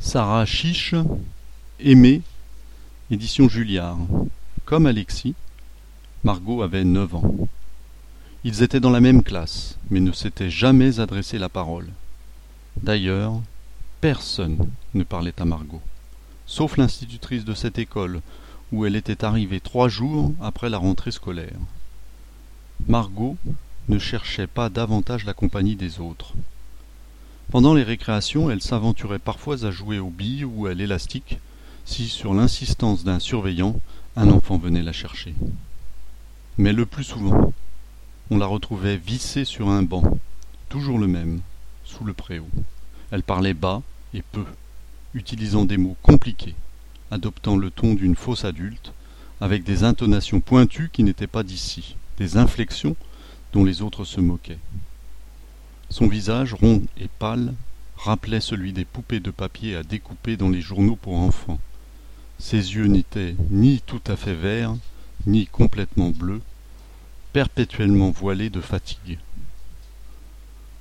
Sarah Chiche, Aimée, édition Julliard. Comme Alexis, Margot avait 9 ans. Ils étaient dans la même classe, mais ne s'étaient jamais adressé la parole. D'ailleurs, personne ne parlait à Margot, sauf l'institutrice de cette école, où elle était arrivée 3 jours après la rentrée scolaire. Margot ne cherchait pas davantage la compagnie des autres. Pendant les récréations, elle s'aventurait parfois à jouer aux billes ou à l'élastique, si, sur l'insistance d'un surveillant, un enfant venait la chercher. Mais le plus souvent, on la retrouvait vissée sur un banc, toujours le même, sous le préau. Elle parlait bas et peu, utilisant des mots compliqués, adoptant le ton d'une fausse adulte, avec des intonations pointues qui n'étaient pas d'ici, des inflexions dont les autres se moquaient. Son visage, rond et pâle, rappelait celui des poupées de papier à découper dans les journaux pour enfants. Ses yeux n'étaient ni tout à fait verts, ni complètement bleus, perpétuellement voilés de fatigue.